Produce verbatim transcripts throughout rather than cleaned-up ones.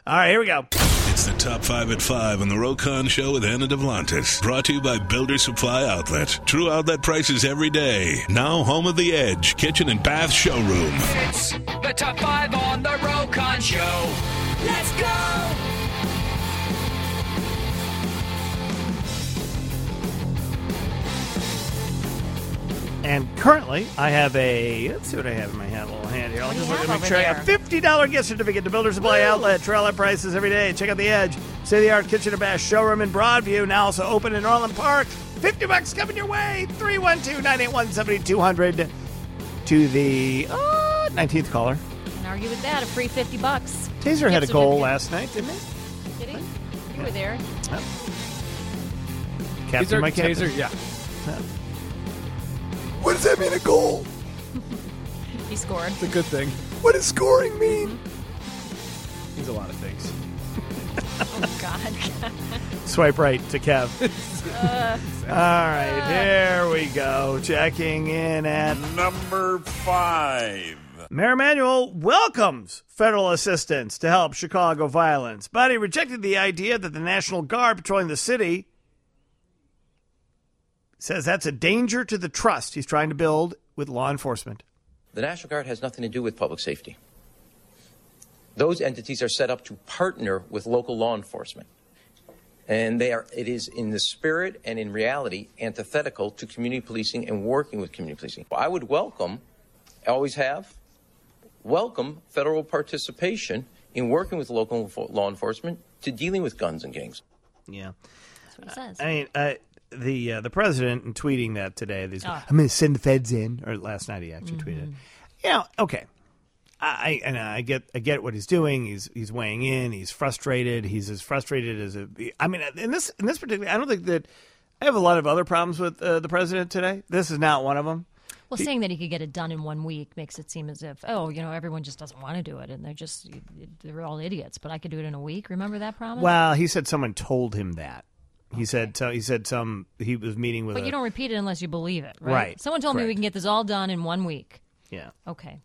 All right, here we go. It's the Top five at five on the Rokon Show with Anna Devlantis. Brought to you by Builder Supply Outlet. True outlet prices every day. Now home of the Edge Kitchen and Bath Showroom. It's the Top five on the Rokon Show. Let's go! And currently, I have a, let's see what I have in my hand, little hand here. I'll What do just you look have and make over sure I have a fifty dollars gift certificate to Builder Supply Outlet. True outlet prices every day. Check out the Edge. State-of-the-art Kitchen and Bath Showroom in Broadview. Now also open in Orland Park. fifty bucks coming your way. three one two, nine eight one, seven two zero zero to the uh, nineteenth caller. Can't argue with that. A free fifty bucks. Taser had a Gift goal certificate. last night, didn't he? Did he? You were there. Yep. Captain, Taser, my captain. taser, yeah. What does that mean, a goal? He scored. It's a good thing. What does scoring mean? Means a lot of things. Oh, God. Swipe right to Kev. uh, All right, here we go. Checking in at number five. Mayor Emanuel welcomes federal assistance to help Chicago violence, but he rejected the idea that the National Guard patrolling the city says that's a danger to the trust he's trying to build with law enforcement. The National Guard has nothing to do with public safety. Those entities are set up to partner with local law enforcement. And they are, it is in the spirit and in reality antithetical to community policing and working with community policing. I would welcome, always have, welcome federal participation in working with local law enforcement to dealing with guns and gangs. Yeah. That's what it says. I mean, uh, the uh, the president, in tweeting that today, these, Oh. I'm going to send the feds in, or last night he actually Mm-hmm. tweeted. You know, okay. I and I get I get what he's doing. He's he's weighing in. He's frustrated. He's as frustrated as a. I mean, in this in this particular, I don't think that I have a lot of other problems with uh, the president today. This is not one of them. Well, saying that he could get it done in one week makes it seem as if, oh, you know, everyone just doesn't want to do it, and they're just they're all idiots. But I could do it in a week. Remember that promise? Well, he said someone told him that. He said so, he said some he was meeting with. But a, you don't repeat it unless you believe it, right? Right. Someone told me Correct. we can get this all done in one week. Yeah. Okay.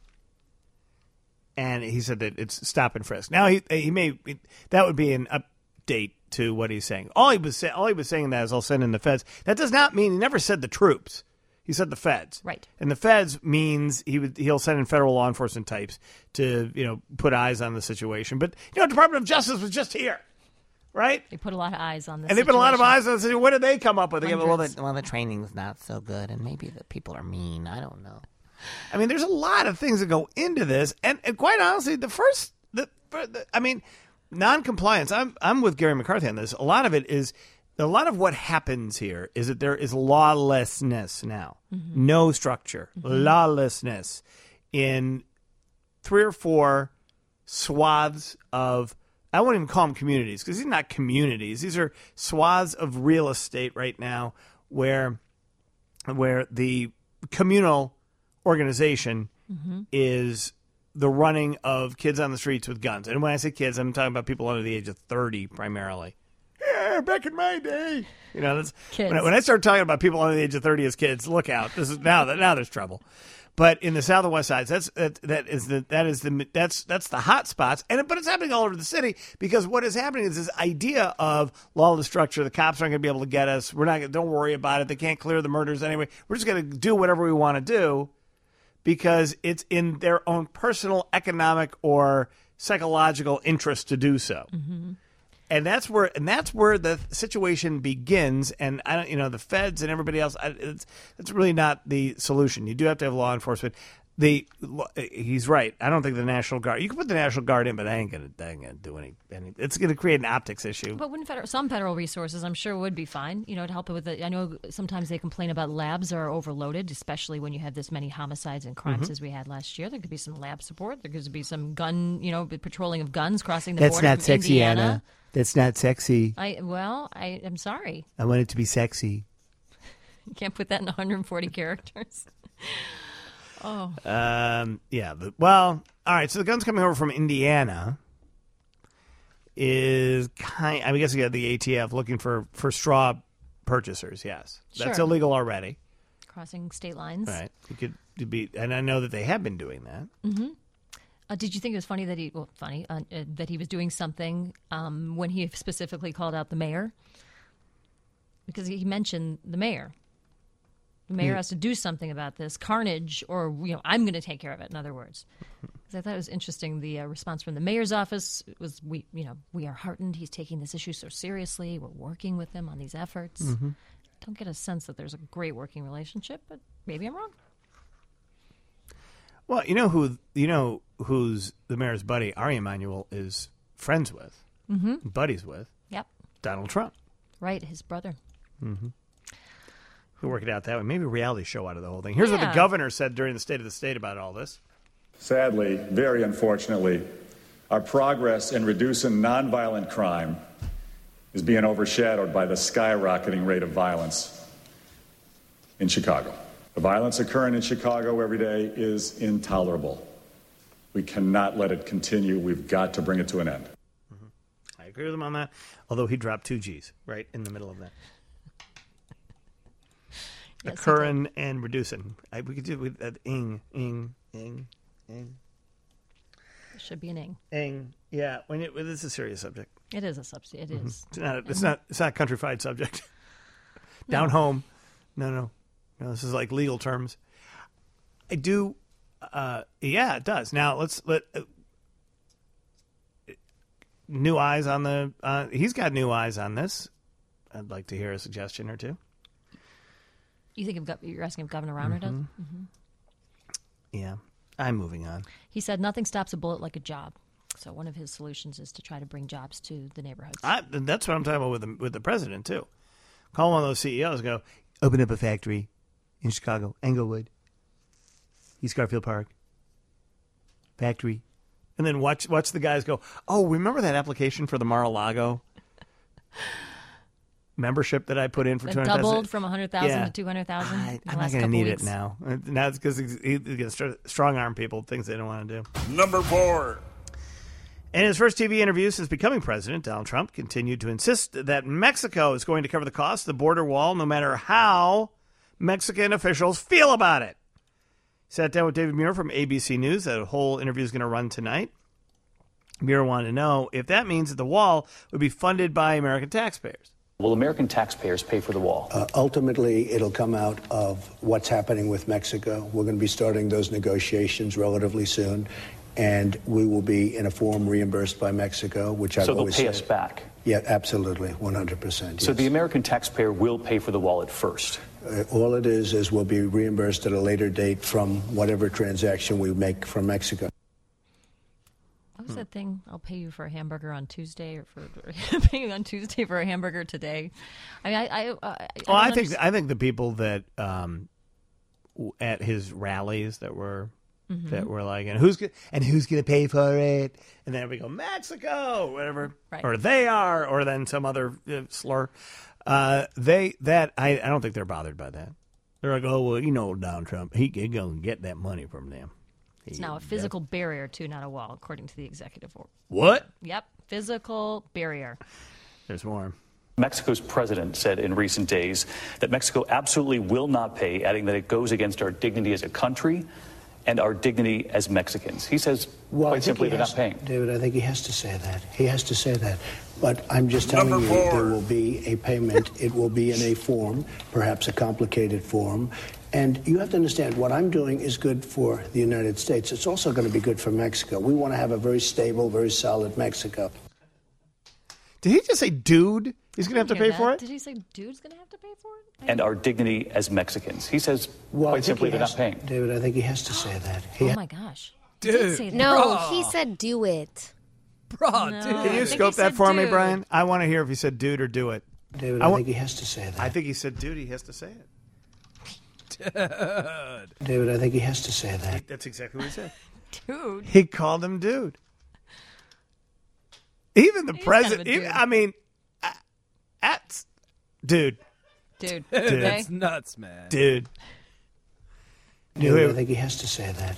And he said that it's stop and frisk. Now he he may that would be an update to what he's saying. All he was say, all he was saying that is I'll send in the feds. That does not mean he never said the troops. He said the feds. Right. And the feds means he would he'll send in federal law enforcement types to, you know, put eyes on the situation. But you know, Department of Justice was just here. Right? They put a lot of eyes on this. And they put a lot of situation. eyes on the situation. What did they come up with? They go, well, Hundreds. the, well, the training's not so good, and maybe the people are mean. I don't know. I mean, there's a lot of things that go into this, and, and quite honestly, the first, the, the I mean, non-compliance. I'm I'm with Gary McCarthy on this. A lot of it is, a lot of what happens here is that there is lawlessness now, Mm-hmm. no structure, lawlessness in three or four swaths of. I won't even call them communities because these are not communities. These are swaths of real estate right now where, where the communal organization Mm-hmm. is the running of kids on the streets with guns. And when I say kids, I'm talking about people under the age of thirty primarily. Yeah, back in my day. You know, that's Kids. when I, when I start talking about people under the age of thirty as kids, look out. This is now that now there's trouble. But in the south and west sides, that's that, that is the that is the that's that's the hot spots, and but it's happening all over the city because what is happening is this idea of lawless structure. The cops aren't going to be able to get us. We're not. Gonna, don't worry about it. They can't clear the murders anyway. We're just going to do whatever we want to do because it's in their own personal, economic, or psychological interest to do so. Mm-hmm. And that's where and that's where the situation begins. And I don't, you know, the feds and everybody else. I, it's it's really not the solution. You do have to have law enforcement. The he's right. I don't think the National Guard. You can put the National Guard in, but that ain't gonna that ain't gonna do any. any it's gonna create an optics issue. But wouldn't federal, some federal resources, I'm sure, would be fine. You know, to help it with the. I know sometimes they complain about labs are overloaded, especially when you have this many homicides and crimes Mhm. as we had last year. There could be some lab support. There could be some gun, you know, patrolling of guns crossing the That's border. not from sexy, Indiana. Anna. That's not sexy. I well, I am sorry. I want it to be sexy. You can't put that in one hundred forty characters. Oh. Um. Yeah. The, well. All right. So the guns coming over from Indiana is kind. I guess you got the A T F looking for for straw purchasers. Yes, that's Sure. illegal already. Crossing state lines. Right. You could be, and I know that they have been doing that. Mm-hmm. Uh, did you think it was funny that he, well, funny, uh, uh, that he was doing something um, when he specifically called out the mayor? Because he mentioned the mayor. The mayor Yeah. has to do something about this carnage, or, you know, I'm going to take care of it, in other words. Because I thought it was interesting, the uh, response from the mayor's office was, we, you know, we are heartened. He's taking this issue so seriously. We're working with him on these efforts. Mm-hmm. Don't get a sense that there's a great working relationship, but maybe I'm wrong. Well, you know who you know who's the mayor's buddy, Ari Emanuel, is friends with, Mm-hmm. buddies with Yep. Donald Trump. Right, his brother. Mm-hmm. We'll work it out that way. Maybe a reality show out of the whole thing. Here's what Yeah. the governor said during the State of the State about all this. Sadly, very unfortunately, our progress in reducing nonviolent crime is being overshadowed by the skyrocketing rate of violence in Chicago. The violence occurring in Chicago every day is intolerable. We cannot let it continue. We've got to bring it to an end. Mm-hmm. I agree with him on that, although he dropped two G's right in the middle of that. Yes, Occurring and reducing. I, we could do with that ing, ing, ing, ing. It should be an ing. Ing. Yeah, when it, when it's a serious subject. It is a substitute. It Mm-hmm. is. It's not. It's not. It's not a countrified subject. Down home. No, no, no. This is like legal terms. I do. Uh, yeah, it does. Now let's let uh, new eyes on the. Uh, he's got new eyes on this. I'd like to hear a suggestion or two. You think of, gov- you're asking if Governor Rauner does? Mm-hmm. Yeah, I'm moving on. He said nothing stops a bullet like a job. So one of his solutions is to try to bring jobs to the neighborhoods. I, that's what I'm talking about with the, with the president too. Call one of those C E Os and go, open up a factory in Chicago, Englewood, East Garfield Park, factory, and then watch watch the guys go, oh, remember that application for the Mar-a-Lago membership that I put in for That two hundred thousand? doubled from one hundred thousand Yeah. to two hundred thousand. I, I'm not going to need it now. Now it's because he gets strong arm people, things they don't want to do. Number four. In his first T V interview since becoming president, Donald Trump continued to insist that Mexico is going to cover the cost of the border wall no matter how Mexican officials feel about it. Sat down with David Muir from A B C News. That whole interview is going to run tonight. Muir wanted to know if that means that the wall would be funded by American taxpayers. Will American taxpayers pay for the wall? Uh, ultimately, it'll come out of what's happening with Mexico. We're going to be starting those negotiations relatively soon, and we will be, in a form, reimbursed by Mexico, which I've So they'll always pay said. us back? Yeah, absolutely, one hundred percent. So yes. the American taxpayer will pay for the wall at first? Uh, all it is is we'll be reimbursed at a later date from whatever transaction we make from Mexico. What was that thing? I'll pay you for a hamburger on Tuesday, or for paying on Tuesday for a hamburger today. I mean, I, I, I, I, Well, I don't think understand- I think the people that um, w- at his rallies that were Mhm. that were like, and who's go- and who's going to pay for it? And then we go Mexico, whatever, Right. or they are, or then some other uh, slur. Uh, they that I, I don't think they're bothered by that. They're like, oh well, you know, Donald Trump, he he gonna get that money from them. It's now a physical barrier, too, not a wall, according to the executive order. What? Yep, physical barrier. There's more. Mexico's president said in recent days that Mexico absolutely will not pay, adding that it goes against our dignity as a country and our dignity as Mexicans. He says, Well, I quite think simply, he they're has- not paying. David, I think he has to say that. He has to say that. But I'm just telling Number you, four. there will be a payment. It will be in a form, perhaps a complicated form. And you have to understand, what I'm doing is good for the United States. It's also going to be good for Mexico. We want to have a very stable, very solid Mexico. Did he just say, dude? He's going to have to Hear pay that? for it? Did he say dude's going to have to pay for it? And our dignity as Mexicans. He says, Well, I quite think simply, he they're has- not paying. David, I think he has to say that. He Oh, ha- my gosh. He did say that. No, he said do it. Bro, No. dude. Can I you think scope he that said for me, dude. Brian? I want to hear if he said dude or do it. David, I I, wa- think he has to say that. I think he said dude. He has to say it. David, I think he has to say that. That's exactly what he said. Dude. He called him dude. Even the He's president. kind of a even- dude. I mean, uh, that's dude, Dude. Dude. Okay. That's nuts, man. dude. David, Wait. I think he has to say that.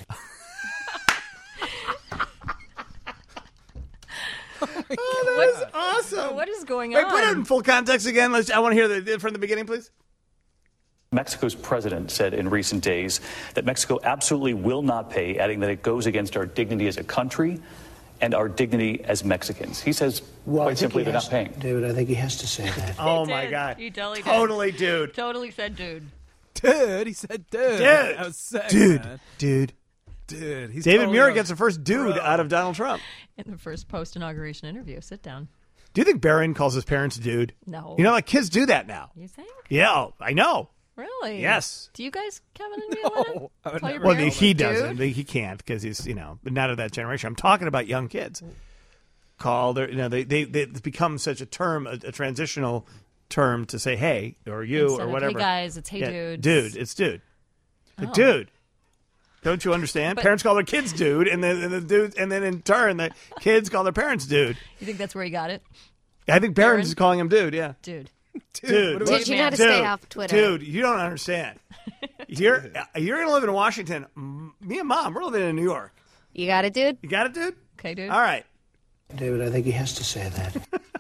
Oh, that's awesome. What is going Wait, on? put it in full context again. Let's. I want to hear the from the beginning, please. Mexico's president said in recent days that Mexico absolutely will not pay, adding that it goes against our dignity as a country and our dignity as Mexicans. He says, well, quite simply, they're not paying. David, I think he has to say that. Oh, He my did. God. He totally did. Totally, dude. Totally said dude. Dude, he said dude. Dude. That was sick, Dude. man. Dude. Dude. He's David totally Muir a gets the first dude bro. out of Donald Trump. In the first post-inauguration interview. Sit down. Do you think Barron calls his parents dude? No. You know, like kids do that now. You think? Yeah, I know. Really? Yes. Do you guys, Kevin and Violetta? No, I would call your never Well, parents he dude? doesn't. He can't because he's, you know, not of that generation. I'm talking about young kids. Call their, you know, they they they it's become such a term, a, a transitional term to say hey or you Instead or of, whatever. hey guys, it's hey Yeah, dudes. dude. It's dude. Like, Oh. dude. Don't you understand? But- Parents call their kids dude, and then and the dude, and then in turn, the kids call their parents dude. You think that's where he got it? I think Barron's Barron? is calling him dude. Yeah, Dude. dude. Dude, you know how to dude, stay off Twitter. Dude, you don't understand. You're you're gonna live in Washington. M- Me and Mom, we're living in New York. You got it, dude? You got it, dude? Okay, dude. All right. David, I think he has to say that.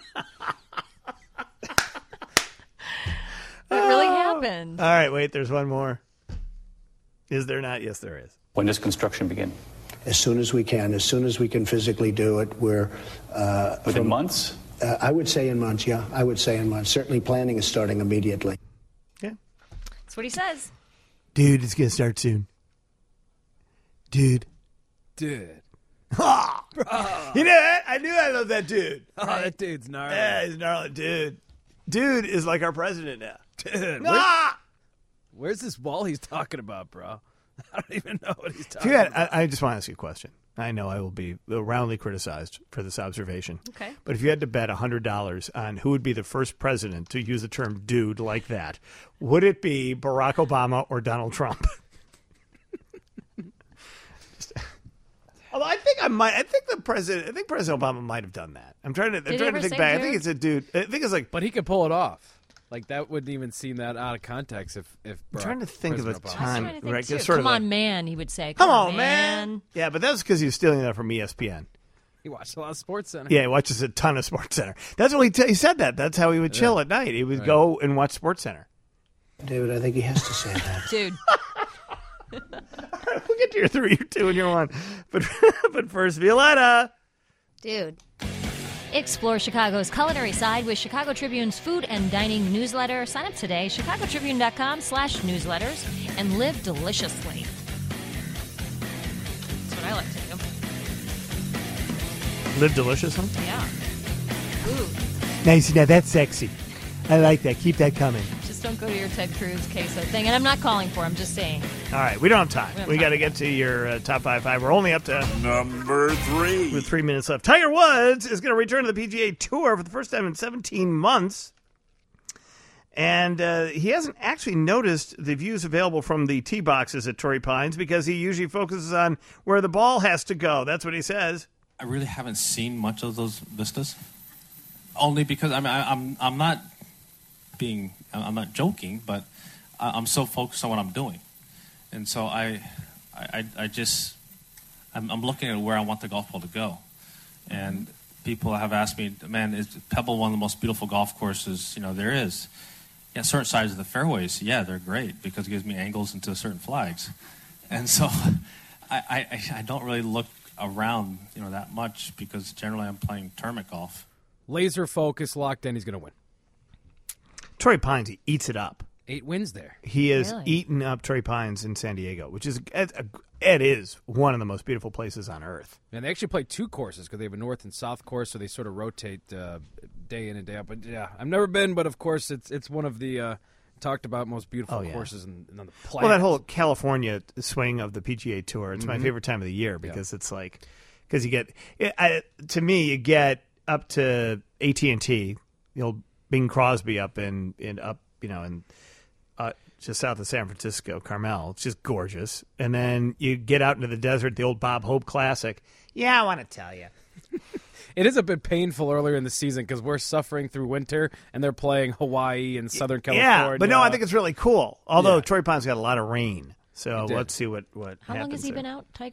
It really happened. All right, wait, there's one more. Is there not? Yes, there is. When does construction begin? As soon as we can, as soon as we can physically do it, we're... Uh, Within from- months? Uh, I would say in months, yeah. I would say in months. Certainly planning is starting immediately. Yeah. That's what he says. Dude, it's going to start soon. Dude. Dude. Ah! You know what? I knew I loved that dude. Oh, that dude's gnarly. Yeah, he's gnarly. Dude. Dude is like our president now. Dude, where- Ah! where's this wall he's talking about, bro? I don't even know what he's If talking you had, about. I, I just want to ask you a question. I know I will be roundly criticized for this observation. Okay. But if you had to bet one hundred dollars on who would be the first president to use the term dude like that, would it be Barack Obama or Donald Trump? Just- although I think I might, I think the president, I think President Obama might have done that. I'm trying to, I'm Did he trying ever to think say back. I dude? think it's a dude. I think it's like, But he could pull it off. Like, that wouldn't even seem that out of context if... if I'm Barack- trying to think of a President Obama- I was time. trying to think right, too. it's sort Come of on, like, man, he would say. Come Come, on, man. Yeah, but that's because he was stealing that from E S P N. He watched a lot of Sports Center. Yeah, he watches a ton of Sports Center. That's what he, t- he said that. That's how he would chill at night. He would Right. go and watch Sports Center. David, I think he has to say that. Dude. We'll get to your three, your two, and your one. But but first, Violetta. Dude. Explore Chicago's culinary side with Chicago Tribune's food and dining newsletter. Sign up today, chicagotribune.com slash newsletters, and live deliciously. That's what I like to do. Live delicious, huh? Yeah. Ooh. Nice. Now that's sexy. I like that. Keep that coming. Just don't go to your Ted Cruz queso thing. And I'm not calling for it. I'm just saying. All right, we don't have time. We don't We, have got to time. get to your uh, top five five. We're only up to Number three. with three minutes left. Tiger Woods is going to return to the P G A Tour for the first time in seventeen months. And uh, he hasn't actually noticed the views available from the tee boxes at Torrey Pines because he usually focuses on where the ball has to go. That's what he says. I really haven't seen much of those vistas, only because I mean I, I'm I'm not being I'm not joking, but I- I'm so focused on what I'm doing, and so I I, I just I'm, I'm looking at where I want the golf ball to go, and people have asked me, man, is Pebble one of the most beautiful golf courses you know there is? Yeah, certain sides of the fairways, yeah, they're great because it gives me angles into certain flags, and so I I, I don't really look around, you know, that much because generally I'm playing tournament golf. Laser focus, locked in. He's going to win. Torrey Pines, he eats it up. Eight wins there. He has Really? eaten up Torrey Pines in San Diego, which is it, it is one of the most beautiful places on earth. And they actually play two courses because they have a north and south course, so they sort of rotate uh, day in and day out. But yeah, I've never been, but of course it's it's one of the uh, talked about most beautiful Oh, yeah. courses in, in on the planet. Well, that whole California swing of the P G A Tour, it's my Mhm. favorite time of the year because it's like, because you get, it, I, to me, you get up to A T and T, the old Bing Crosby up in, in up, you know, in uh, just south of San Francisco, Carmel. It's just gorgeous. And then you get out into the desert, the old Bob Hope Classic. Yeah, I want to tell you. It is a bit painful earlier in the season because we're suffering through winter and they're playing Hawaii and Southern California. Yeah, but no, I think it's really cool. Although Yeah. Torrey Pines got a lot of rain. So It did. let's see what, what How happens long has he there. been out, Tiger?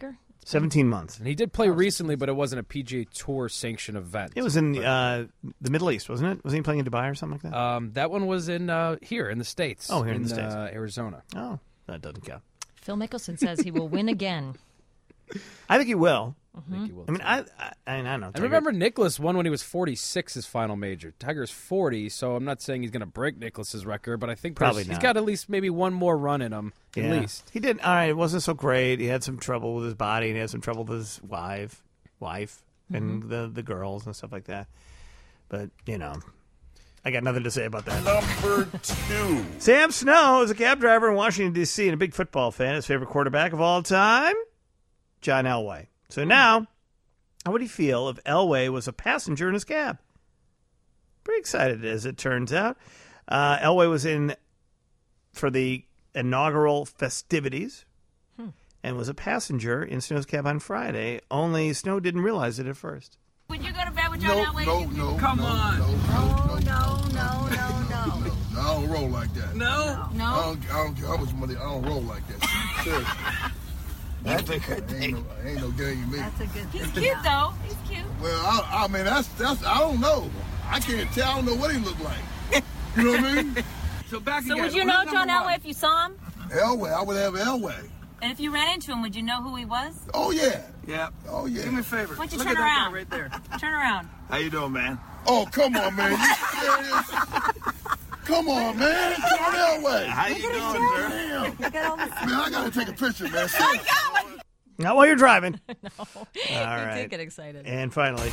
seventeen months. And he did play recently, but it wasn't a P G A Tour sanctioned event. It was in uh, the Middle East, wasn't it? Wasn't he playing in Dubai or something like that? Um, that one was in uh, here in the States. Oh, here in, in the States. Uh, Arizona. Oh, that doesn't count. Phil Mickelson says he will win again. I think he will. Mm-hmm. I think he will. I mean, I, I, I don't know. I Tiger. remember Nicklaus won when he was forty-six, his final major. Tiger's forty, so I'm not saying he's going to break Nicklaus's record, but I think Probably he's not. got at least maybe one more run in him, yeah. at least. He did. All right, it wasn't so great. He had some trouble with his body, and he had some trouble with his wife, wife, Mm-hmm. and the the girls and stuff like that. But you know, I got nothing to say about that. Number two. Sam Snow is a cab driver in Washington, D C and a big football fan. His favorite quarterback of all time, John Elway. So now, how would he feel if Elway was a passenger in his cab? Pretty excited, as it turns out. Uh, Elway was in for the inaugural festivities hmm. and was a passenger in Snow's cab on Friday, only Snow didn't realize it at first. Would you go to bed with John no, Elway? No, no, Come no, on. No, no, no, no, no, no, no. no. I don't roll like that. No? No? I don't, I don't care how much money, I don't roll like that. Seriously. That's a good thing. Ain't no, ain't no game in me. That's a good thing. He's cute, though. He's cute. Well, I, I mean, that's, that's, I don't know. I can't tell. I don't know what he looked like. You know what I mean? So back So would you know John Elway if you saw him? Elway, I would have Elway. And if you ran into him, would you know who he was? Oh, yeah. Yeah. Oh, yeah. Do me a favor. Why don't you Look turn at that around? guy right there. Turn around. How you doing, man? Oh, come on, man. You serious? Come on, man. John Elway. How you doing, sir? Damn. Man, I got to take a picture, man. Not while you're driving. No. All he right. did get excited. And finally,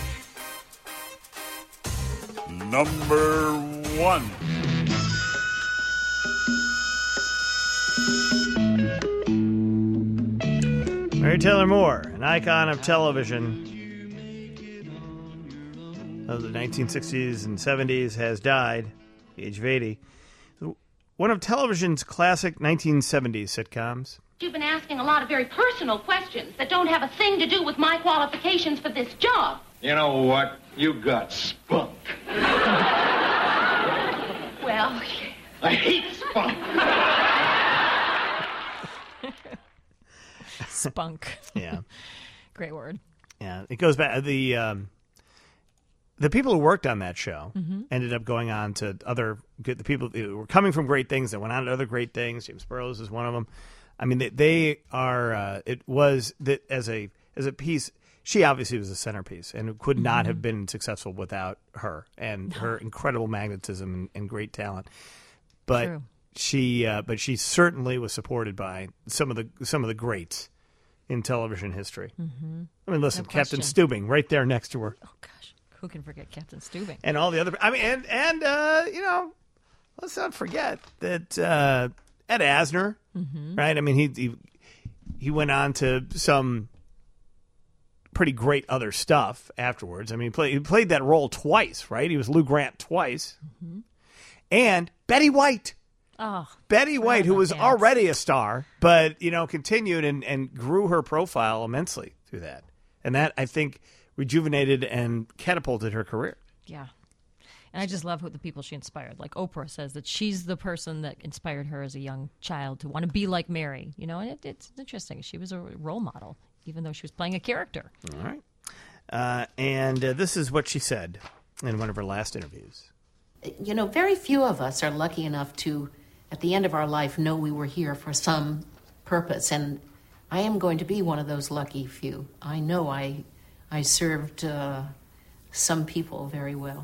Number one. Mary Taylor Moore, an icon of television of the nineteen sixties and seventies, has died at the age of eighty. One of television's classic nineteen seventies sitcoms. You've been asking a lot of very personal questions that don't have a thing to do with my qualifications for this job. You know what? You got spunk. Well, I hate spunk. Spunk. Yeah. Great word. Yeah, it goes back. The um, the people who worked on that show Mhm. ended up going on to other good. The people who were coming from great things that went on to other great things. James Burrows is one of them. I mean, they, they are. Uh, it was that as a as a piece. She obviously was a centerpiece and could not Mhm. have been successful without her and her incredible magnetism and, and great talent. But True. she, uh, but she certainly was supported by some of the some of the greats in television history. Mhm. I mean, listen, No Captain question. Stubing right there next to her, Oh, gosh. Who can forget Captain Stubing? and all the other. I mean, and and uh, you know, let's not forget that uh, Ed Asner, Mhm. right? I mean, he, he he went on to some pretty great other stuff afterwards. I mean, he played, he played that role twice, right? He was Lou Grant twice. Mhm. And Betty White. Oh, Betty White, who about was that. already a star, but, you know, continued and, and grew her profile immensely through that. And that, I think, rejuvenated and catapulted her career. yeah. And I just love who the people she inspired. Like Oprah says that she's the person that inspired her as a young child to want to be like Mary. You know, and it, it's interesting. She was a role model, even though she was playing a character. All right. Uh, and uh, this is what she said in one of her last interviews. You know, very few of us are lucky enough to, at the end of our life, know we were here for some purpose. And I am going to be one of those lucky few. I know I, I served uh, some people very well.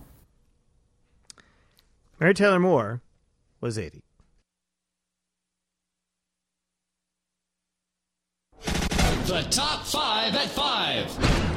Mary Taylor Moore was eighty. The top five at five.